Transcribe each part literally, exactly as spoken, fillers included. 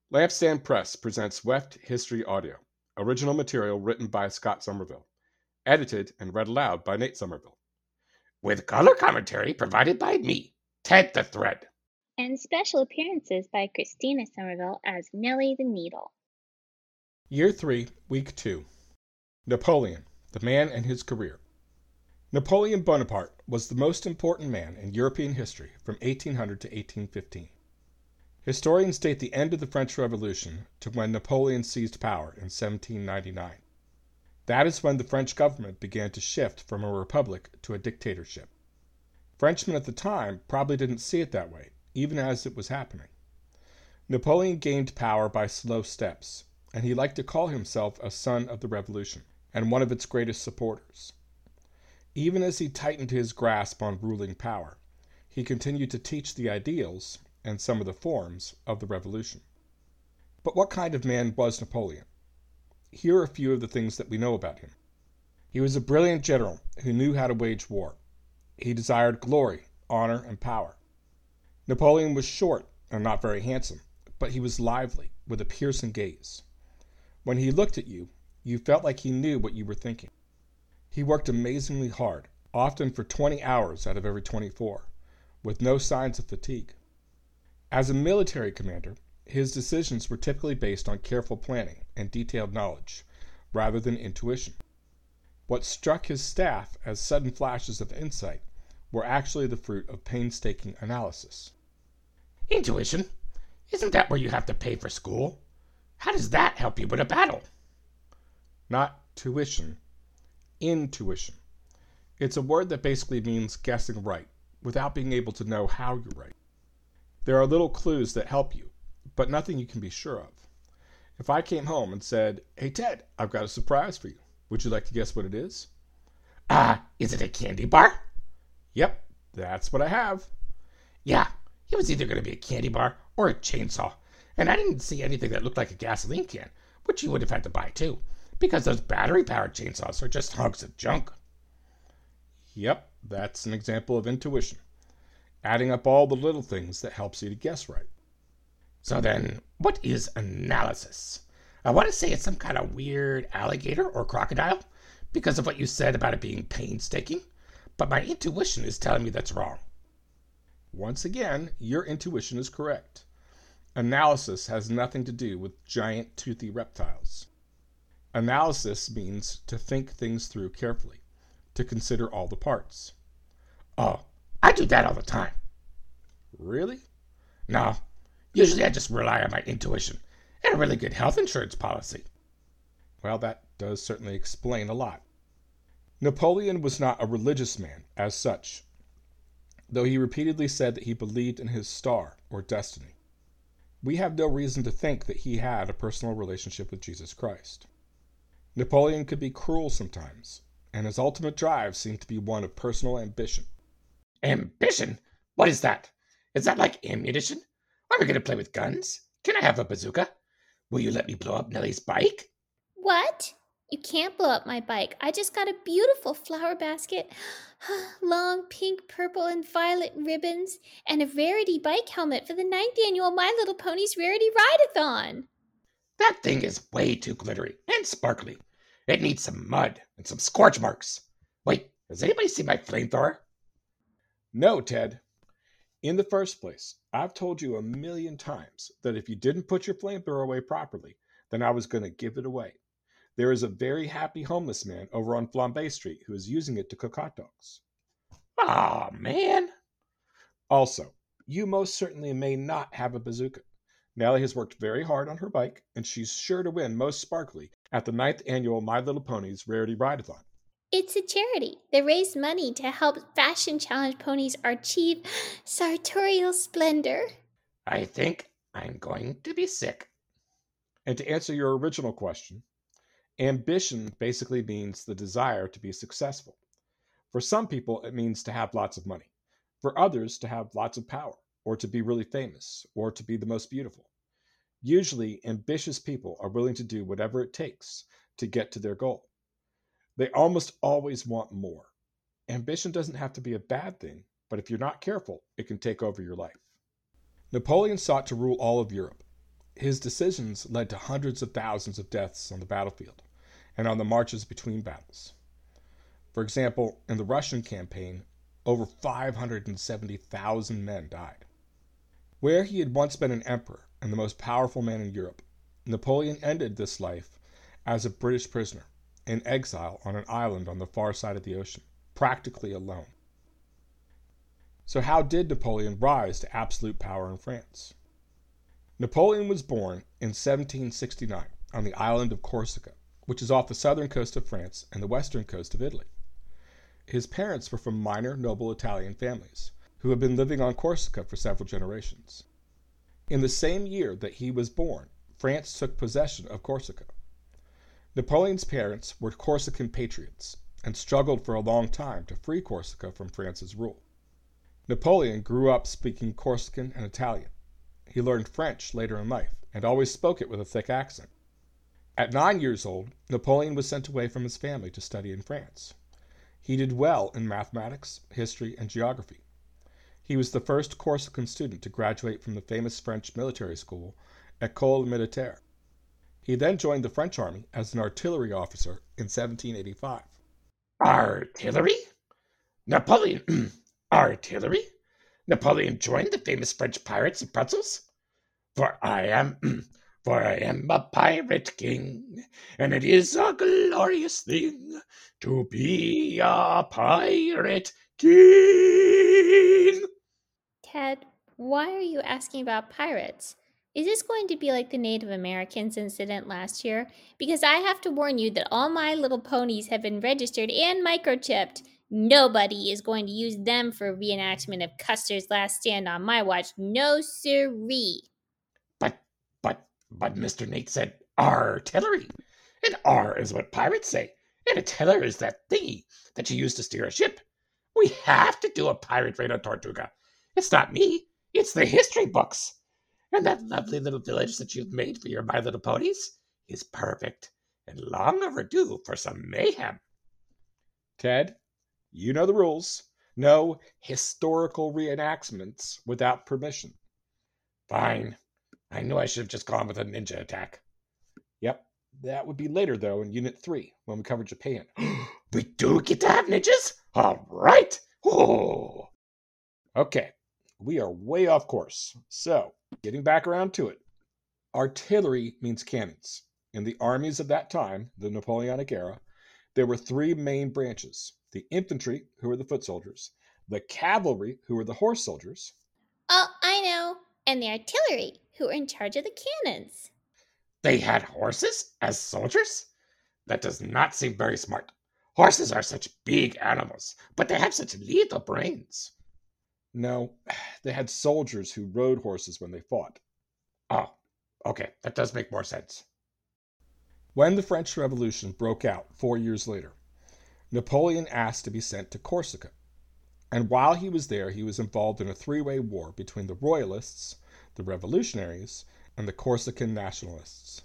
Lampstand Press presents Weft History Audio, original material written by Scott Somerville, edited and read aloud by Nate Somerville, with color commentary provided by me, Ted the Thread. And special appearances by Christina Somerville as Nellie the Needle. Year three, Week two. Napoleon, the man and his career. Napoleon Bonaparte was the most important man in European history from eighteen hundred to eighteen fifteen. Historians date the end of the French Revolution to when Napoleon seized power in seventeen ninety-nine. That is when the French government began to shift from a republic to a dictatorship. Frenchmen at the time probably didn't see it that way, even as it was happening. Napoleon gained power by slow steps, and he liked to call himself a son of the revolution and one of its greatest supporters. Even as he tightened his grasp on ruling power, he continued to teach the ideals and some of the forms of the revolution. But what kind of man was Napoleon? Here are a few of the things that we know about him. He was a brilliant general who knew how to wage war. He desired glory, honor, and power. Napoleon was short and not very handsome, but he was lively, with a piercing gaze. When he looked at you, you felt like he knew what you were thinking. He worked amazingly hard, often for twenty hours out of every twenty-four, with no signs of fatigue. As a military commander, his decisions were typically based on careful planning and detailed knowledge, rather than intuition. What struck his staff as sudden flashes of insight were actually the fruit of painstaking analysis. Intuition? Isn't that where you have to pay for school? How does that help you win a battle? Not tuition, intuition. It's a word that basically means guessing right, without being able to know how you're right. There are little clues that help you, but nothing you can be sure of. If I came home and said, "Hey Ted, I've got a surprise for you. Would you like to guess what it is?" Ah, uh, is it a candy bar? Yep, that's what I have. Yeah, it was either going to be a candy bar or a chainsaw, and I didn't see anything that looked like a gasoline can, which you would have had to buy too, because those battery-powered chainsaws are just hunks of junk. Yep, that's an example of intuition. Adding up all the little things that helps you to guess right. So then, what is analysis? I want to say it's some kind of weird alligator or crocodile because of what you said about it being painstaking, but my intuition is telling me that's wrong. Once again, your intuition is correct. Analysis has nothing to do with giant toothy reptiles. Analysis means to think things through carefully, to consider all the parts. Oh, I do that all the time. Really? No, usually I just rely on my intuition and a really good health insurance policy. Well, that does certainly explain a lot. Napoleon was not a religious man as such, though he repeatedly said that he believed in his star or destiny. We have no reason to think that he had a personal relationship with Jesus Christ. Napoleon could be cruel sometimes, and his ultimate drive seemed to be one of personal ambition. Ambition? What is that? Is that like ammunition? Are we going to play with guns? Can I have a bazooka? Will you let me blow up Nellie's bike? What? You can't blow up my bike. I just got a beautiful flower basket, long pink, purple, and violet ribbons, and a Rarity bike helmet for the ninth annual My Little Ponies Rarity Ride-a-thon. That thing is way too glittery and sparkly. It needs some mud and some scorch marks. Wait, has anybody seen my flamethrower? No, Ted. In the first place, I've told you a million times that if you didn't put your flamethrower away properly, then I was going to give it away. There is a very happy homeless man over on Flambe Street who is using it to cook hot dogs. Aw, man. Also, you most certainly may not have a bazooka. Nellie has worked very hard on her bike, and she's sure to win most sparkly at the ninth annual My Little Ponies Rarity Ride-a-thon. It's a charity. They raise money to help Fashion Challenge ponies achieve sartorial splendor. I think I'm going to be sick. And to answer your original question, ambition basically means the desire to be successful. For some people, it means to have lots of money. For others, to have lots of power, or to be really famous, or to be the most beautiful. Usually, ambitious people are willing to do whatever it takes to get to their goal. They almost always want more. Ambition doesn't have to be a bad thing, but if you're not careful, it can take over your life. Napoleon sought to rule all of Europe. His decisions led to hundreds of thousands of deaths on the battlefield and on the marches between battles. For example, in the Russian campaign, over five hundred seventy thousand men died. Where he had once been an emperor and the most powerful man in Europe, Napoleon ended this life as a British prisoner, in exile on an island on the far side of the ocean, practically alone. So how did Napoleon rise to absolute power in France? Napoleon was born in seventeen sixty-nine on the island of Corsica, which is off the southern coast of France and the western coast of Italy. His parents were from minor noble Italian families who had been living on Corsica for several generations. In the same year that he was born, France took possession of Corsica. Napoleon's parents were Corsican patriots and struggled for a long time to free Corsica from France's rule. Napoleon grew up speaking Corsican and Italian. He learned French later in life and always spoke it with a thick accent. At nine years old, Napoleon was sent away from his family to study in France. He did well in mathematics, history, and geography. He was the first Corsican student to graduate from the famous French military school, École Militaire. He then joined the French army as an artillery officer in seventeen eighty-five. Artillery? Napoleon... Artillery? Napoleon joined the famous French pirates of Brussels? For I am... For I am a pirate king, and it is a glorious thing to be a pirate king. Ted, why are you asking about pirates? Is this going to be like the Native Americans incident last year? Because I have to warn you that all my little ponies have been registered and microchipped. Nobody is going to use them for a reenactment of Custer's last stand on my watch. No siree. But, but, but Mister Nate said artillery. And R is what pirates say. And a tiller is that thingy that you use to steer a ship. We have to do a pirate raid on Tortuga. It's not me. It's the history books. And that lovely little village that you've made for your My Little Ponies is perfect and long overdue for some mayhem. Ted, you know the rules. No historical reenactments without permission. Fine. I knew I should have just gone with a ninja attack. Yep, that would be later, though, in Unit three, when we cover Japan. We do get to have ninjas? All right. Oh. Okay, we are way off course. So, getting back around to it. Artillery means cannons. In the armies of that time, the Napoleonic era, there were three main branches. The infantry, who were the foot soldiers. The cavalry, who were the horse soldiers. Oh, I know. And the artillery, who were in charge of the cannons. They had horses as soldiers? That does not seem very smart. Horses are such big animals, but they have such little brains. No, they had soldiers who rode horses when they fought. Oh, okay, that does make more sense. When the French Revolution broke out four years later, Napoleon asked to be sent to Corsica. And while he was there, he was involved in a three-way war between the Royalists, the Revolutionaries, and the Corsican Nationalists.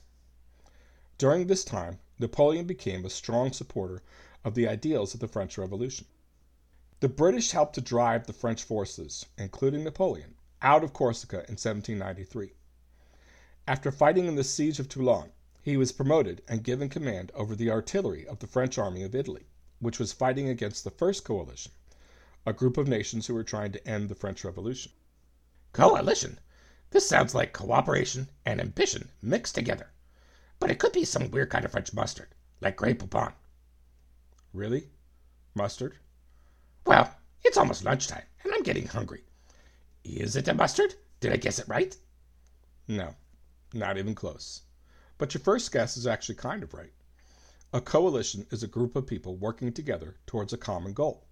During this time, Napoleon became a strong supporter of the ideals of the French Revolution. The British helped to drive the French forces, including Napoleon, out of Corsica in seventeen ninety-three. After fighting in the siege of Toulon, he was promoted and given command over the artillery of the French army of Italy, which was fighting against the First Coalition, a group of nations who were trying to end the French Revolution. Coalition? This sounds like cooperation and ambition mixed together. But it could be some weird kind of French mustard, like Grey Poupon. Really? Mustard? Well, it's almost lunchtime, and I'm getting hungry. Is it a mustard? Did I guess it right? No, not even close. But your first guess is actually kind of right. A coalition is a group of people working together towards a common goal.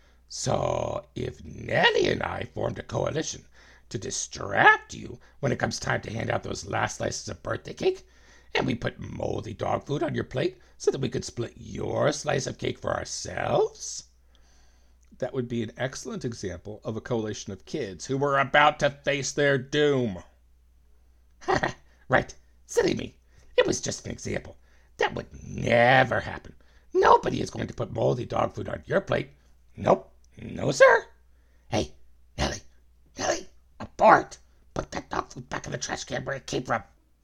So, if Nellie and I formed a coalition to distract you when it comes time to hand out those last slices of birthday cake, and we put moldy dog food on your plate so that we could split your slice of cake for ourselves? That would be an excellent example of a coalition of kids who were about to face their doom. Right. Silly me. It was just an example. That would never happen. Nobody is going to put moldy dog food on your plate. Nope. No, sir. Hey, Nellie. Nellie. Abort. Put that dog food back in the trash can where it came from.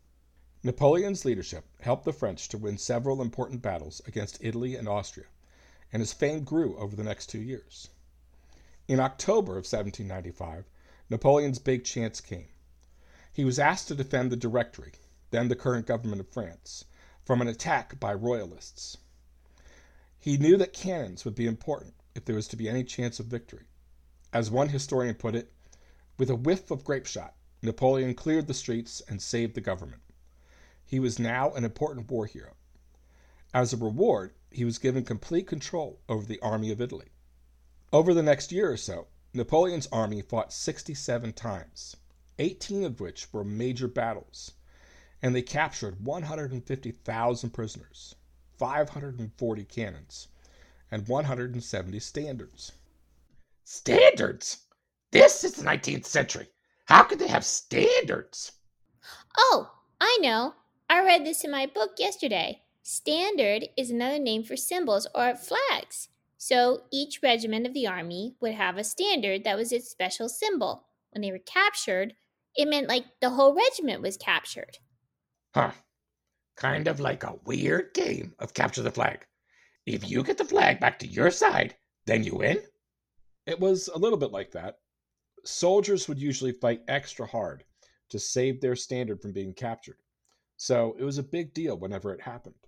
Napoleon's leadership helped the French to win several important battles against Italy and Austria, and his fame grew over the next two years. In October of seventeen ninety-five, Napoleon's big chance came. He was asked to defend the Directory, then the current government of France, from an attack by royalists. He knew that cannons would be important if there was to be any chance of victory. As one historian put it, with a whiff of grape shot, Napoleon cleared the streets and saved the government. He was now an important war hero. As a reward, he was given complete control over the army of Italy. Over the next year or so, Napoleon's army fought sixty-seven times, eighteen of which were major battles, and they captured one hundred fifty thousand prisoners, five hundred forty cannons, and one hundred seventy standards. Standards? This is the nineteenth century. How could they have standards? Oh, I know. I read this in my book yesterday. Standard is another name for symbols or flags. So each regiment of the army would have a standard that was its special symbol. When they were captured, it meant like the whole regiment was captured. Huh. Kind of like a weird game of capture the flag. If you get the flag back to your side, then you win? It was a little bit like that. Soldiers would usually fight extra hard to save their standard from being captured, so it was a big deal whenever it happened.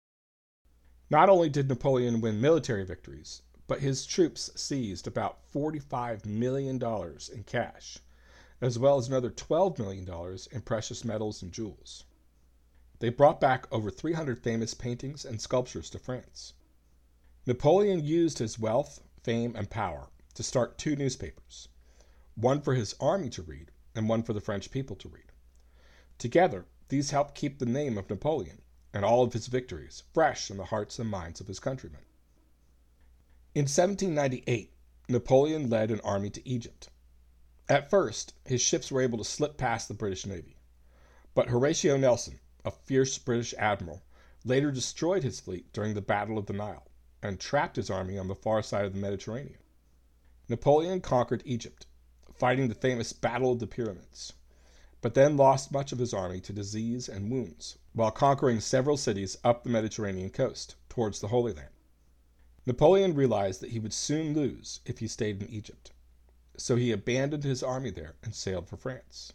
Not only did Napoleon win military victories, but his troops seized about forty-five million dollars in cash, as well as another twelve million dollars in precious metals and jewels. They brought back over three hundred famous paintings and sculptures to France. Napoleon used his wealth, fame, and power to start two newspapers, one for his army to read and one for the French people to read. Together, these helped keep the name of Napoleon and all of his victories fresh in the hearts and minds of his countrymen. In seventeen ninety-eight, Napoleon led an army to Egypt. At first, his ships were able to slip past the British Navy, but Horatio Nelson, a fierce British admiral, later destroyed his fleet during the Battle of the Nile and trapped his army on the far side of the Mediterranean. Napoleon conquered Egypt, fighting the famous Battle of the Pyramids, but then lost much of his army to disease and wounds, while conquering several cities up the Mediterranean coast, towards the Holy Land. Napoleon realized that he would soon lose if he stayed in Egypt, so he abandoned his army there and sailed for France.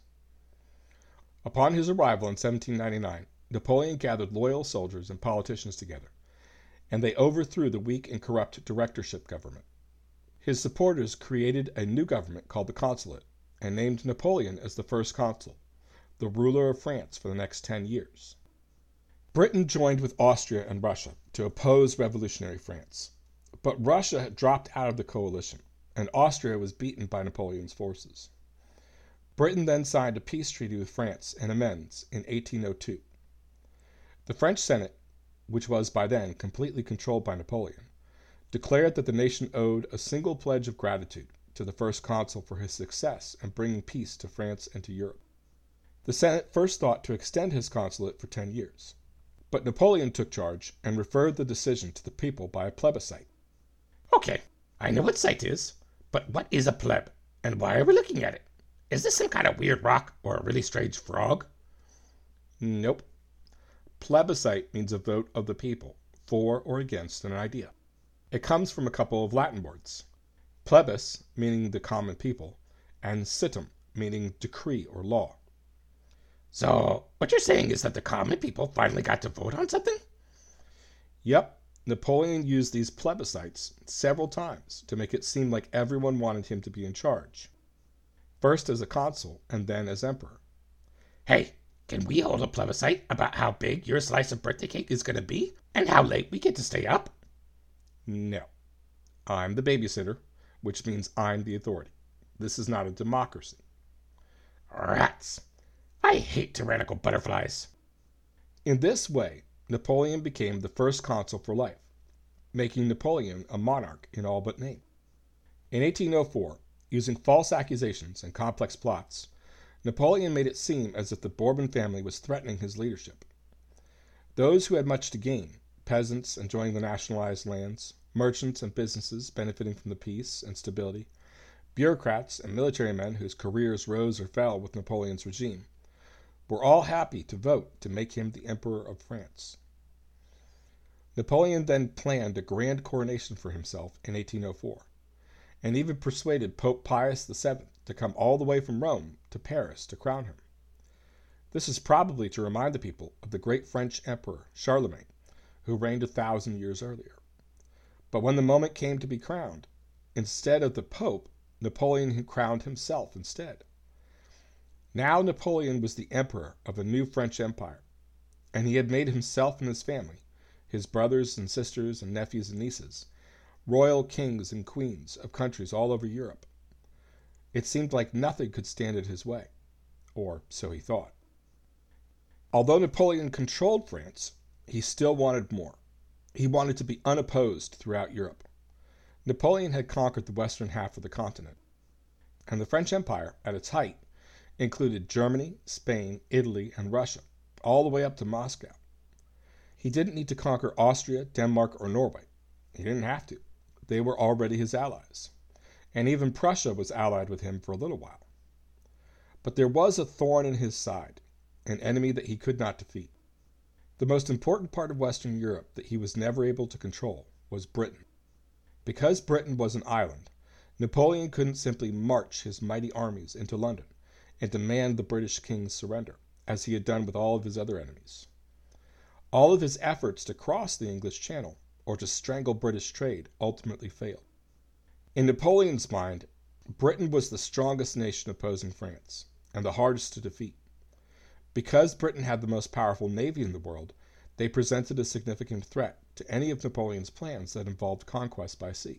Upon his arrival in seventeen ninety-nine, Napoleon gathered loyal soldiers and politicians together, and they overthrew the weak and corrupt directorship government. His supporters created a new government called the Consulate and named Napoleon as the first consul, the ruler of France for the next ten years. Britain joined with Austria and Russia to oppose revolutionary France, but Russia had dropped out of the coalition, and Austria was beaten by Napoleon's forces. Britain then signed a peace treaty with France and Amiens in eighteen oh two. The French Senate, which was by then completely controlled by Napoleon, declared that the nation owed a single pledge of gratitude to the first consul for his success in bringing peace to France and to Europe. The Senate first thought to extend his consulate for ten years, but Napoleon took charge and referred the decision to the people by a plebiscite. Okay, I know what sight is, but what is a pleb, and why are we looking at it? Is this some kind of weird rock or a really strange frog? Nope. Plebiscite means a vote of the people, for or against an idea. It comes from a couple of Latin words, plebis, meaning the common people, and situm, meaning decree or law. So, what you're saying is that the common people finally got to vote on something? Yep, Napoleon used these plebiscites several times to make it seem like everyone wanted him to be in charge, first as a consul and then as emperor. Hey, can we hold a plebiscite about how big your slice of birthday cake is going to be and how late we get to stay up? No. I'm the babysitter, which means I'm the authority. This is not a democracy. Rats. I hate tyrannical butterflies. In this way, Napoleon became the first consul for life, making Napoleon a monarch in all but name. In eighteen oh four, using false accusations and complex plots, Napoleon made it seem as if the Bourbon family was threatening his leadership. Those who had much to gain, peasants enjoying the nationalized lands, merchants and businesses benefiting from the peace and stability, bureaucrats and military men whose careers rose or fell with Napoleon's regime, were all happy to vote to make him the Emperor of France. Napoleon then planned a grand coronation for himself in eighteen oh four, and even persuaded Pope Pius the seventh to come all the way from Rome to Paris to crown him. This is probably to remind the people of the great French Emperor Charlemagne, who reigned a thousand years earlier. But when the moment came to be crowned, instead of the Pope, Napoleon had crowned himself instead. Now Napoleon was the emperor of a new French empire, and he had made himself and his family, his brothers and sisters and nephews and nieces, royal kings and queens of countries all over Europe. It seemed like nothing could stand in his way, or so he thought. Although Napoleon controlled France, he still wanted more. He wanted to be unopposed throughout Europe. Napoleon had conquered the western half of the continent, and the French Empire, at its height, included Germany, Spain, Italy, and Russia, all the way up to Moscow. He didn't need to conquer Austria, Denmark, or Norway. He didn't have to. They were already his allies, and even Prussia was allied with him for a little while. But there was a thorn in his side, an enemy that he could not defeat. The most important part of Western Europe that he was never able to control was Britain. Because Britain was an island, Napoleon couldn't simply march his mighty armies into London and demand the British king's surrender, as he had done with all of his other enemies. All of his efforts to cross the English Channel or to strangle British trade ultimately failed. In Napoleon's mind, Britain was the strongest nation opposing France and the hardest to defeat. Because Britain had the most powerful navy in the world, they presented a significant threat to any of Napoleon's plans that involved conquest by sea.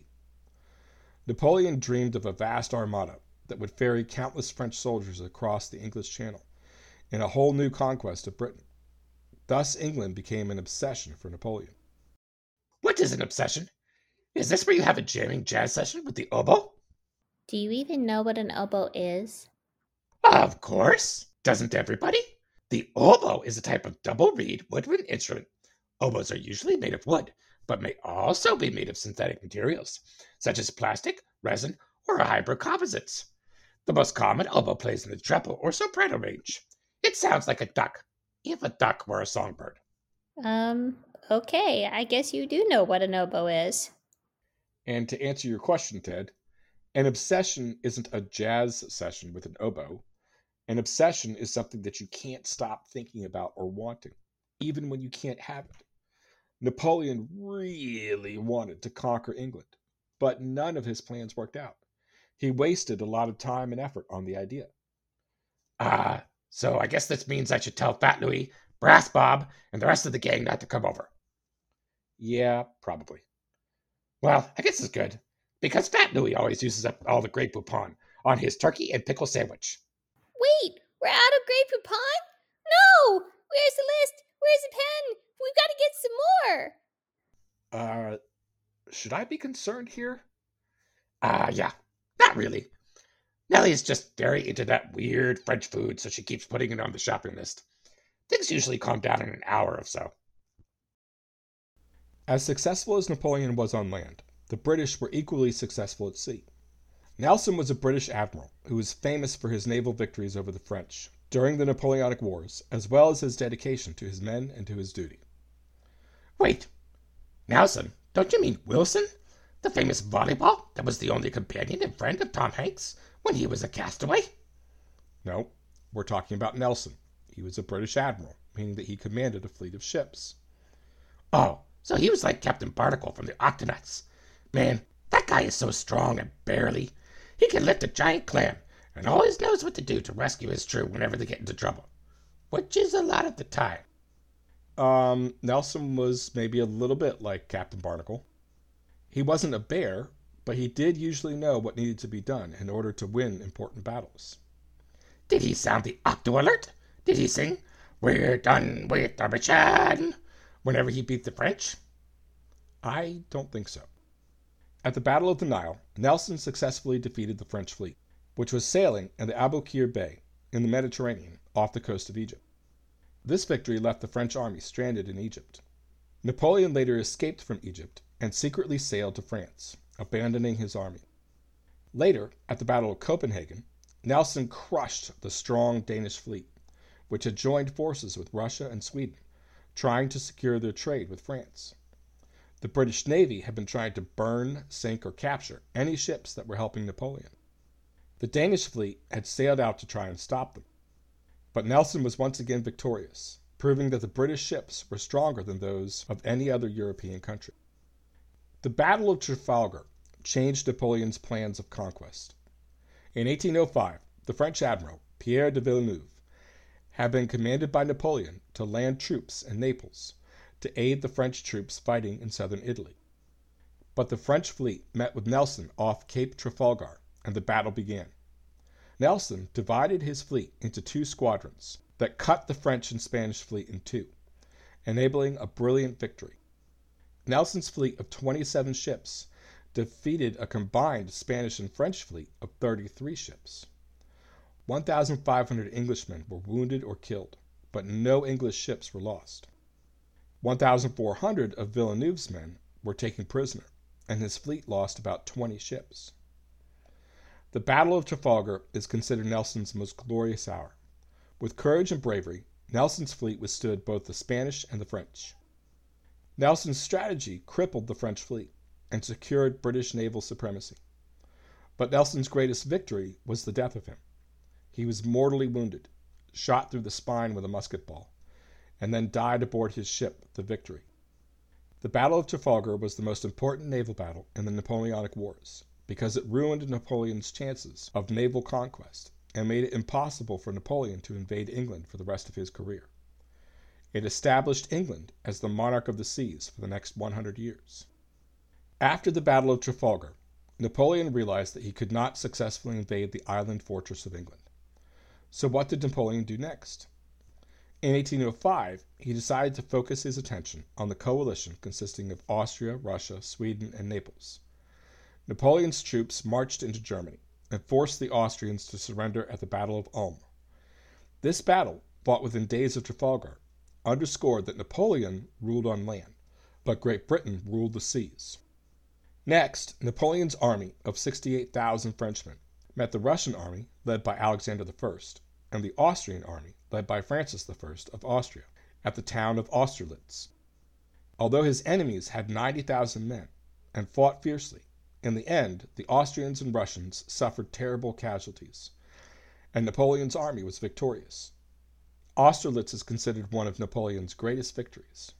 Napoleon dreamed of a vast armada that would ferry countless French soldiers across the English Channel in a whole new conquest of Britain. Thus, England became an obsession for Napoleon. What is an obsession? Is this where you have a jamming jazz session with the oboe? Do you even know what an oboe is? Of course. Doesn't everybody? The oboe is a type of double-reed woodwind instrument. Oboes are usually made of wood, but may also be made of synthetic materials, such as plastic, resin, or hybrid composites. The most common oboe plays in the treble or soprano range. It sounds like a duck, if a duck were a songbird. Um, okay, I guess you do know what an oboe is. And to answer your question, Ted, an obsession isn't a jazz session with an oboe. An obsession is something that you can't stop thinking about or wanting, even when you can't have it. Napoleon really wanted to conquer England, but none of his plans worked out. He wasted a lot of time and effort on the idea. Ah, uh, so I guess this means I should tell Fat Louis, Brass Bob, and the rest of the gang not to come over. Yeah, probably. Well, I guess it's good, because Fat Louis always uses up all the Grey Poupon on his turkey and pickle sandwich. Wait, we're out of Grey Poupon? No! Where's the list? Where's the pen? We've got to get some more. Uh, should I be concerned here? Ah, uh, yeah, not really. Nellie's just very into that weird French food, so she keeps putting it on the shopping list. Things usually calm down in an hour or so. As successful as Napoleon was on land, the British were equally successful at sea. Nelson was a British admiral who was famous for his naval victories over the French during the Napoleonic Wars, as well as his dedication to his men and to his duty. Wait, Nelson, don't you mean Wilson? The famous volleyball that was the only companion and friend of Tom Hanks when he was a castaway? No, we're talking about Nelson. He was a British admiral, meaning that he commanded a fleet of ships. Oh, so he was like Captain Barnacle from the Octonauts. Man, that guy is so strong and barely. He can lift a giant clam and always knows what to do to rescue his crew whenever they get into trouble, which is a lot of the time. Um, Nelson was maybe a little bit like Captain Barnacle. He wasn't a bear, but he did usually know what needed to be done in order to win important battles. Did he sound the Octo Alert? Did he sing, "We're done with our mission," whenever he beat the French? I don't think so. At the Battle of the Nile, Nelson successfully defeated the French fleet, which was sailing in the Aboukir Bay in the Mediterranean off the coast of Egypt. This victory left the French army stranded in Egypt. Napoleon later escaped from Egypt and secretly sailed to France, abandoning his army. Later, at the Battle of Copenhagen, Nelson crushed the strong Danish fleet, which had joined forces with Russia and Sweden, trying to secure their trade with France. The British Navy had been trying to burn, sink, or capture any ships that were helping Napoleon. The Danish fleet had sailed out to try and stop them. But Nelson was once again victorious, proving that the British ships were stronger than those of any other European country. The Battle of Trafalgar changed Napoleon's plans of conquest. In eighteen oh five, the French admiral, Pierre de Villeneuve, had been commanded by Napoleon to land troops in Naples to aid the French troops fighting in southern Italy. But the French fleet met with Nelson off Cape Trafalgar, and the battle began. Nelson divided his fleet into two squadrons that cut the French and Spanish fleet in two, enabling a brilliant victory. Nelson's fleet of twenty-seven ships defeated a combined Spanish and French fleet of thirty-three ships. one thousand five hundred Englishmen were wounded or killed, but no English ships were lost. one thousand four hundred of Villeneuve's men were taken prisoner, and his fleet lost about twenty ships. The Battle of Trafalgar is considered Nelson's most glorious hour. With courage and bravery, Nelson's fleet withstood both the Spanish and the French. Nelson's strategy crippled the French fleet and secured British naval supremacy. But Nelson's greatest victory was the death of him. He was mortally wounded, shot through the spine with a musket ball, and then died aboard his ship, the Victory. The Battle of Trafalgar was the most important naval battle in the Napoleonic Wars because it ruined Napoleon's chances of naval conquest and made it impossible for Napoleon to invade England for the rest of his career. It established England as the monarch of the seas for the next one hundred years. After the Battle of Trafalgar, Napoleon realized that he could not successfully invade the island fortress of England. So what did Napoleon do next? In eighteen oh five, he decided to focus his attention on the coalition consisting of Austria, Russia, Sweden, and Naples. Napoleon's troops marched into Germany and forced the Austrians to surrender at the Battle of Ulm. This battle, fought within days of Trafalgar, underscored that Napoleon ruled on land, but Great Britain ruled the seas. Next, Napoleon's army of sixty-eight thousand Frenchmen met the Russian army led by Alexander the First and the Austrian army led by Francis the First of Austria at the town of Austerlitz. Although his enemies had ninety thousand men and fought fiercely, in the end the Austrians and Russians suffered terrible casualties, and Napoleon's army was victorious. Austerlitz is considered one of Napoleon's greatest victories.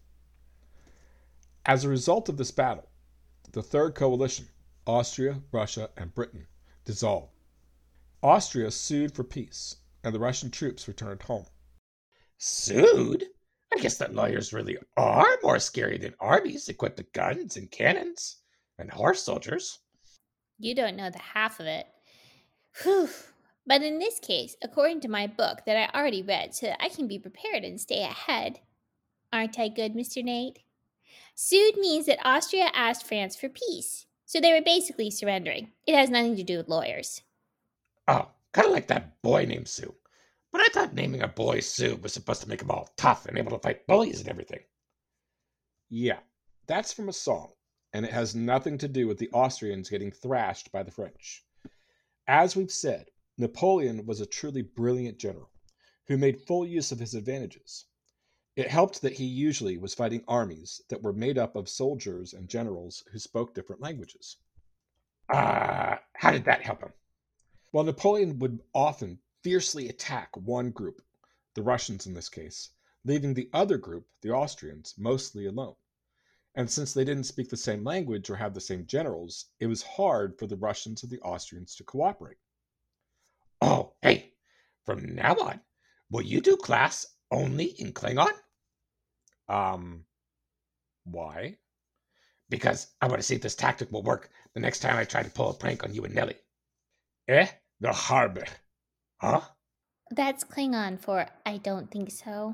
As a result of this battle, the Third Coalition, Austria, Russia, and Britain, dissolved. Austria sued for peace, and the Russian troops returned home. Sued? I guess that lawyers really are more scary than armies equipped with guns and cannons and horse soldiers. You don't know the half of it. Whew. But in this case, according to my book that I already read so that I can be prepared and stay ahead, aren't I good, Mister Nate? Sued means that Austria asked France for peace, so they were basically surrendering. It has nothing to do with lawyers. Oh, kind of like that boy named Sue. But I thought naming a boy Sue was supposed to make him all tough and able to fight bullies and everything. Yeah, that's from a song, and it has nothing to do with the Austrians getting thrashed by the French. As we've said, Napoleon was a truly brilliant general who made full use of his advantages. It helped that he usually was fighting armies that were made up of soldiers and generals who spoke different languages. Uh, how did that help him? Well, Napoleon would often fiercely attack one group, the Russians in this case, leaving the other group, the Austrians, mostly alone. And since they didn't speak the same language or have the same generals, it was hard for the Russians and the Austrians to cooperate. Oh, hey, from now on, will you do class only in Klingon? Um, why? Because I want to see if this tactic will work the next time I try to pull a prank on you and Nellie. Eh? The harbor. Huh? That's Klingon for I don't think so.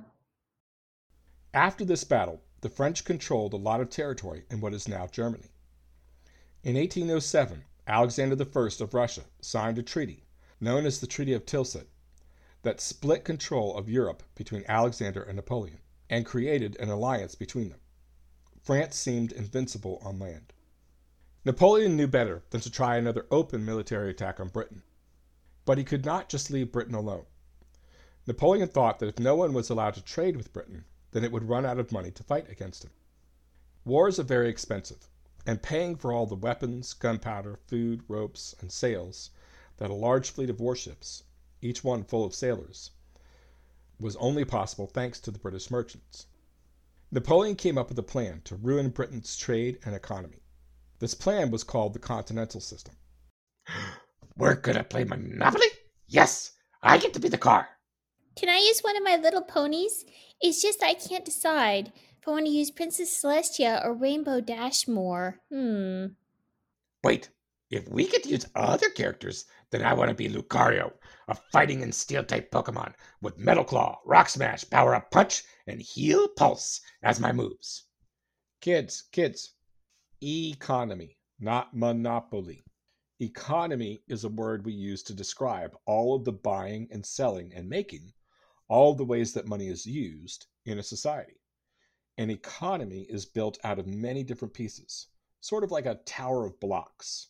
After this battle, the French controlled a lot of territory in what is now Germany. In eighteen oh seven, Alexander the First of Russia signed a treaty, known as the Treaty of Tilsit, that split control of Europe between Alexander and Napoleon, and created an alliance between them. France seemed invincible on land. Napoleon knew better than to try another open military attack on Britain. But he could not just leave Britain alone. Napoleon thought that if no one was allowed to trade with Britain, then it would run out of money to fight against him. Wars are very expensive, and paying for all the weapons, gunpowder, food, ropes, and sails that a large fleet of warships, each one full of sailors, was only possible thanks to the British merchants. Napoleon came up with a plan to ruin Britain's trade and economy. This plan was called the Continental System. We're gonna play Monopoly? Yes, I get to be the car. Can I use one of my little ponies? It's just I can't decide if I want to use Princess Celestia or Rainbow Dash more. Hmm. Wait, if we get to use other characters, then I want to be Lucario, a fighting and steel-type Pokemon with Metal Claw, Rock Smash, Power Up Punch, and Heal Pulse as my moves. Kids, kids, economy, not monopoly. Economy is a word we use to describe all of the buying and selling and making, all of the ways that money is used in a society. An economy is built out of many different pieces, sort of like a tower of blocks.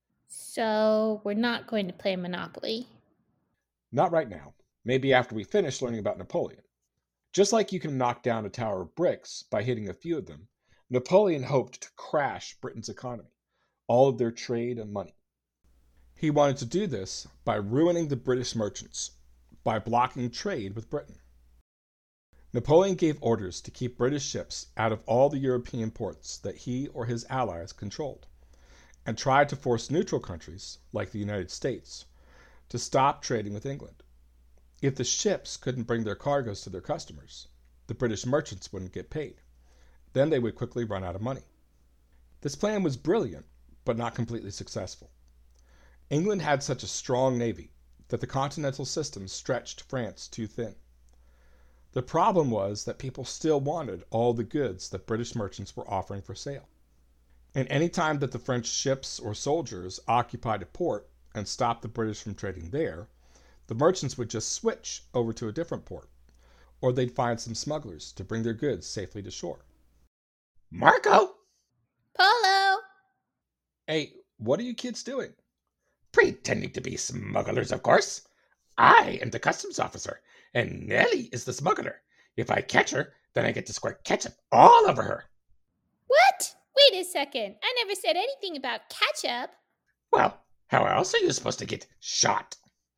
So we're not going to play Monopoly. Not right now. Maybe after we finish learning about Napoleon. Just like you can knock down a tower of bricks by hitting a few of them, Napoleon hoped to crash Britain's economy, all of their trade and money. He wanted to do this by ruining the British merchants, by blocking trade with Britain. Napoleon gave orders to keep British ships out of all the European ports that he or his allies controlled, and tried to force neutral countries, like the United States, to stop trading with England. If the ships couldn't bring their cargoes to their customers, the British merchants wouldn't get paid. Then they would quickly run out of money. This plan was brilliant, but not completely successful. England had such a strong navy that the continental system stretched France too thin. The problem was that people still wanted all the goods that British merchants were offering for sale. And any time that the French ships or soldiers occupied a port and stopped the British from trading there, the merchants would just switch over to a different port, or they'd find some smugglers to bring their goods safely to shore. Marco! Polo! Hey, what are you kids doing? Pretending to be smugglers, of course. I am the customs officer, and Nellie is the smuggler. If I catch her, then I get to squirt ketchup all over her. What? Wait a second. I never said anything about ketchup. Well, how else are you supposed to get shot?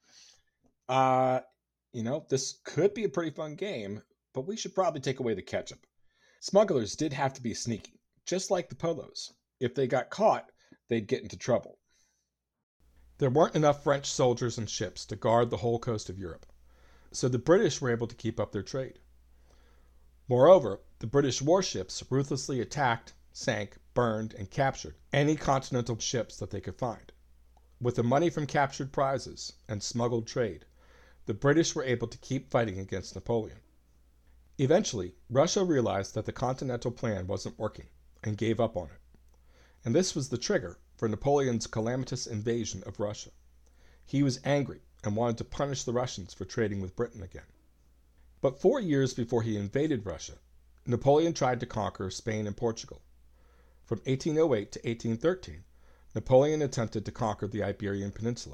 Uh, you know, this could be a pretty fun game, but we should probably take away the ketchup. Smugglers did have to be sneaky, just like the Polos. If they got caught, they'd get into trouble. There weren't enough French soldiers and ships to guard the whole coast of Europe, so the British were able to keep up their trade. Moreover, the British warships ruthlessly attacked, sank, burned, and captured any continental ships that they could find. With the money from captured prizes and smuggled trade, the British were able to keep fighting against Napoleon. Eventually, Russia realized that the Continental Plan wasn't working and gave up on it. And this was the trigger for Napoleon's calamitous invasion of Russia. He was angry and wanted to punish the Russians for trading with Britain again. But four years before he invaded Russia, Napoleon tried to conquer Spain and Portugal. From eighteen oh eight to eighteen thirteen, Napoleon attempted to conquer the Iberian Peninsula.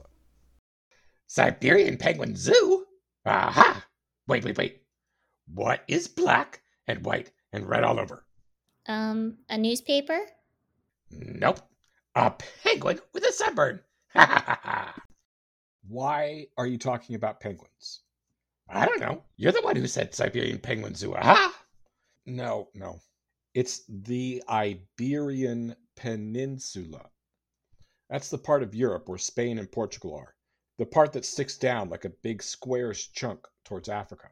Siberian Penguin Zoo? Aha! Wait, wait, wait. What is black and white and red all over? Um, a newspaper? Nope. A penguin with a sunburn. Ha ha ha ha. Why are you talking about penguins? I don't know. You're the one who said Siberian Penguin Zoo. Aha! No, no. It's the Iberian Peninsula. That's the part of Europe where Spain and Portugal are. The part that sticks down like a big squarish chunk towards Africa.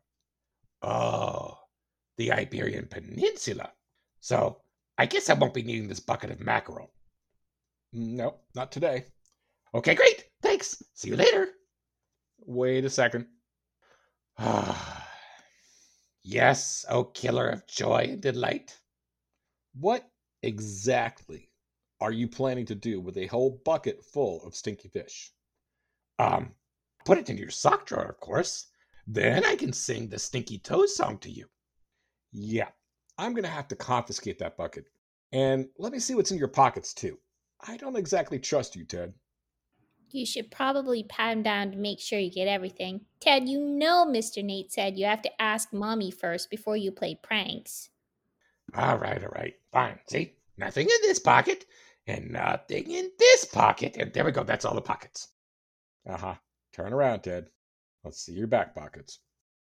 Oh, the Iberian Peninsula. So, I guess I won't be needing this bucket of mackerel. Nope, not today. Okay, great. Thanks. See you later. Wait a second. Yes, O killer of joy and delight. What exactly are you planning to do with a whole bucket full of stinky fish? Um, put it in your sock drawer, of course. Then I can sing the Stinky Toes song to you. Yeah, I'm going to have to confiscate that bucket. And let me see what's in your pockets, too. I don't exactly trust you, Ted. You should probably pat him down to make sure you get everything. Ted, you know Mister Nate said you have to ask Mommy first before you play pranks. All right, all right, fine. See, nothing in this pocket, and nothing in this pocket, and there we go. That's all the pockets. Uh-huh. Turn around, Ted. Let's see your back pockets.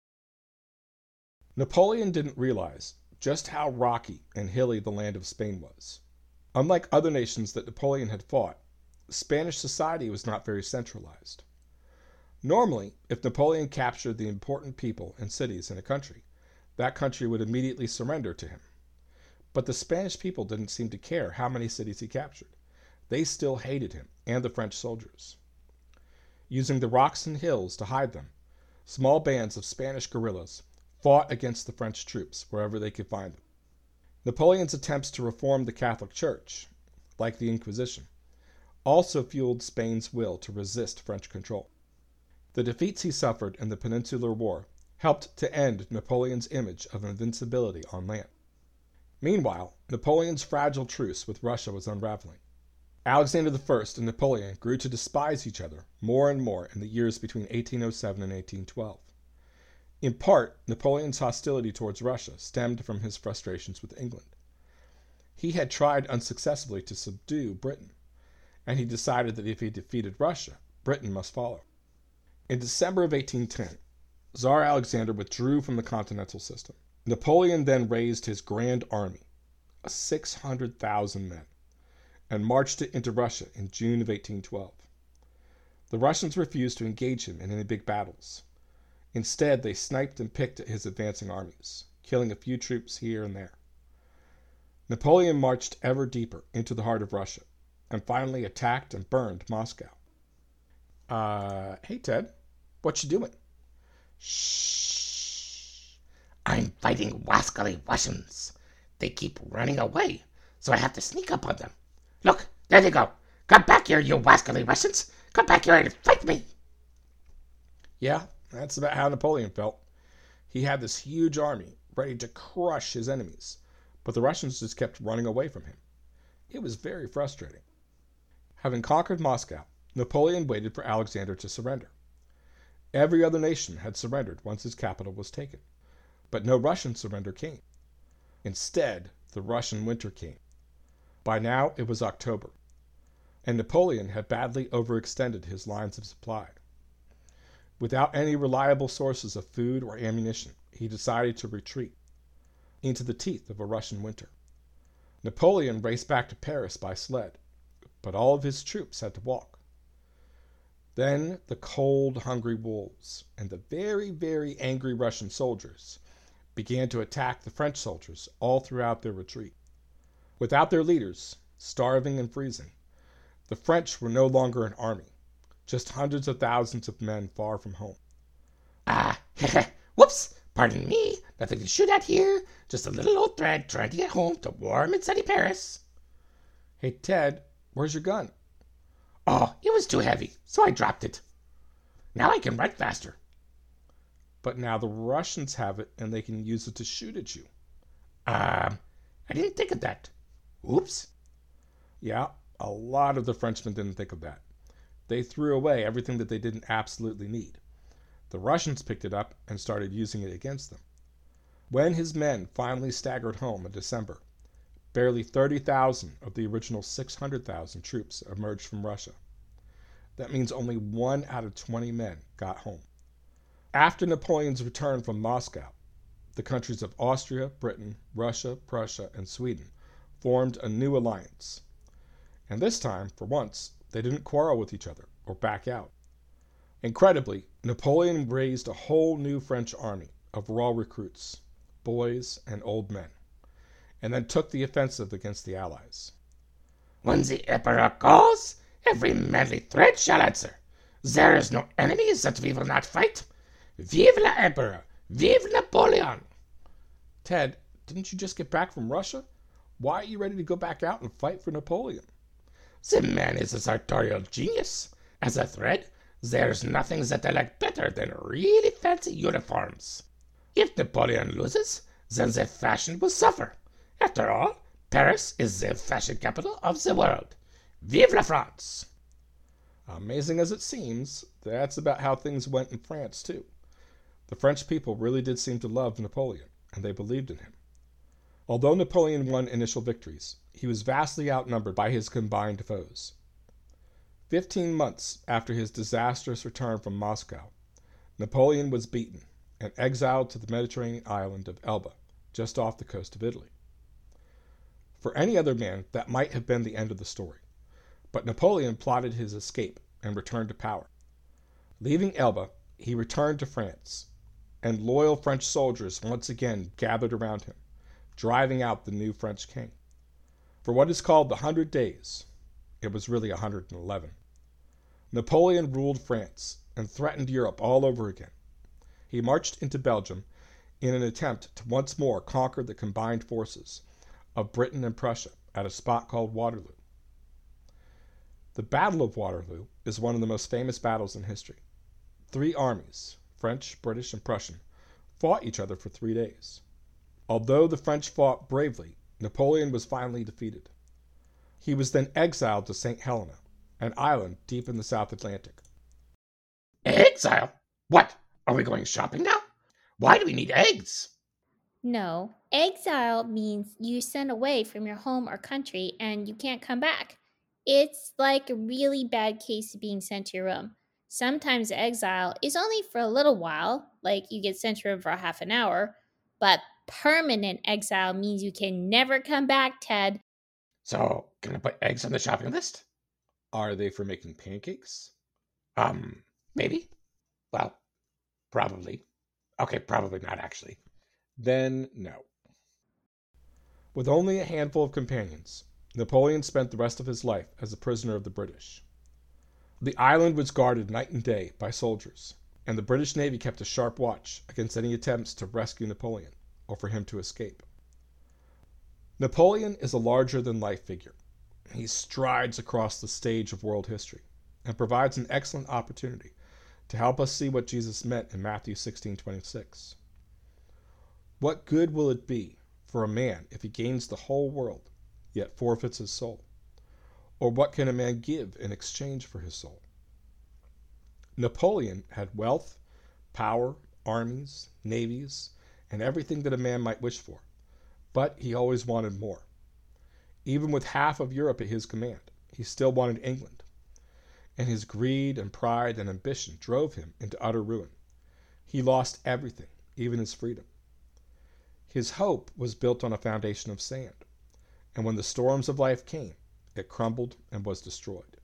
Napoleon didn't realize just how rocky and hilly the land of Spain was. Unlike other nations that Napoleon had fought, Spanish society was not very centralized. Normally, if Napoleon captured the important people and cities in a country, that country would immediately surrender to him. But the Spanish people didn't seem to care how many cities he captured. They still hated him and the French soldiers. Using the rocks and hills to hide them, small bands of Spanish guerrillas fought against the French troops wherever they could find them. Napoleon's attempts to reform the Catholic Church, like the Inquisition, also fueled Spain's will to resist French control. The defeats he suffered in the Peninsular War helped to end Napoleon's image of invincibility on land. Meanwhile, Napoleon's fragile truce with Russia was unraveling. Alexander the First and Napoleon grew to despise each other more and more in the years between eighteen oh seven and eighteen twelve. In part, Napoleon's hostility towards Russia stemmed from his frustrations with England. He had tried unsuccessfully to subdue Britain, and he decided that if he defeated Russia, Britain must follow. In December of eighteen ten, Tsar Alexander withdrew from the continental system. Napoleon then raised his grand army, six hundred thousand men, and marched it into Russia in June of eighteen twelve. The Russians refused to engage him in any big battles. Instead, they sniped and picked at his advancing armies, killing a few troops here and there. Napoleon marched ever deeper into the heart of Russia, and finally attacked and burned Moscow. Uh, hey Ted, what you doing? Shh! I'm fighting wascally Russians. They keep running away, so I have to sneak up on them. Look, there they go. Come back here, you wascally Russians. Come back here and fight me. Yeah, that's about how Napoleon felt. He had this huge army ready to crush his enemies, but the Russians just kept running away from him. It was very frustrating. Having conquered Moscow, Napoleon waited for Alexander to surrender. Every other nation had surrendered once his capital was taken, but no Russian surrender came. Instead, the Russian winter came. By now, it was October, and Napoleon had badly overextended his lines of supply. Without any reliable sources of food or ammunition, he decided to retreat into the teeth of a Russian winter. Napoleon raced back to Paris by sled, but all of his troops had to walk. Then the cold, hungry wolves and the very, very angry Russian soldiers began to attack the French soldiers all throughout their retreat. Without their leaders, starving and freezing, the French were no longer an army, just hundreds of thousands of men far from home. Ah, whoops, pardon me, nothing to shoot at here, just a little old thread trying to get home to warm and sunny Paris. Hey Ted, where's your gun? Oh, it was too heavy, so I dropped it. Now I can run faster. But now the Russians have it and they can use it to shoot at you. Um, I didn't think of that. Oops. Yeah, a lot of the Frenchmen didn't think of that. They threw away everything that they didn't absolutely need. The Russians picked it up and started using it against them. When his men finally staggered home in December, barely thirty thousand of the original six hundred thousand troops emerged from Russia. That means only one out of twenty men got home. After Napoleon's return from Moscow, the countries of Austria, Britain, Russia, Prussia, and Sweden formed a new alliance. And this time, for once, they didn't quarrel with each other or back out. Incredibly, Napoleon raised a whole new French army of raw recruits, boys and old men, and then took the offensive against the Allies. When the Emperor calls, every manly thread shall answer. There is no enemy that we will not fight. Vive la Emperor! Vive Napoleon! Ted, didn't you just get back from Russia? Why are you ready to go back out and fight for Napoleon? The man is a sartorial genius. As a thread, there's nothing that I like better than really fancy uniforms. If Napoleon loses, then the fashion will suffer. After all, Paris is the fashion capital of the world. Vive la France! Amazing as it seems, that's about how things went in France, too. The French people really did seem to love Napoleon, and they believed in him. Although Napoleon won initial victories, he was vastly outnumbered by his combined foes. Fifteen months after his disastrous return from Moscow, Napoleon was beaten and exiled to the Mediterranean island of Elba, just off the coast of Italy. For any other man, that might have been the end of the story, but Napoleon plotted his escape and returned to power. Leaving Elba, he returned to France, and loyal French soldiers once again gathered around him, driving out the new French king. For what is called the Hundred Days, it was really one hundred eleven, Napoleon ruled France and threatened Europe all over again. He marched into Belgium in an attempt to once more conquer the combined forces of Britain and Prussia at a spot called Waterloo. The Battle of Waterloo is one of the most famous battles in history. Three armies, French, British, and Prussian, fought each other for three days. Although the French fought bravely, Napoleon was finally defeated. He was then exiled to Saint Helena, an island deep in the South Atlantic. Exile? What? Are we going shopping now? Why do we need eggs? No, exile means you're sent away from your home or country and you can't come back. It's like a really bad case of being sent to your room. Sometimes exile is only for a little while, like you get sent to your room for half an hour, but permanent exile means you can never come back, Ted. So, can I put eggs on the shopping list? Are they for making pancakes? Um, maybe? Well, probably. Okay, probably not actually. Then no. With only a handful of companions, Napoleon spent the rest of his life as a prisoner of the British. The island was guarded night and day by soldiers, and the British Navy kept a sharp watch against any attempts to rescue Napoleon or for him to escape. Napoleon is a larger-than-life figure. He strides across the stage of world history and provides an excellent opportunity to help us see what Jesus meant in Matthew sixteen twenty-six. What good will it be for a man if he gains the whole world, yet forfeits his soul? Or what can a man give in exchange for his soul? Napoleon had wealth, power, armies, navies, and everything that a man might wish for, but he always wanted more. Even with half of Europe at his command, he still wanted England, and his greed and pride and ambition drove him into utter ruin. He lost everything, even his freedom. His hope was built on a foundation of sand, and when the storms of life came, it crumbled and was destroyed.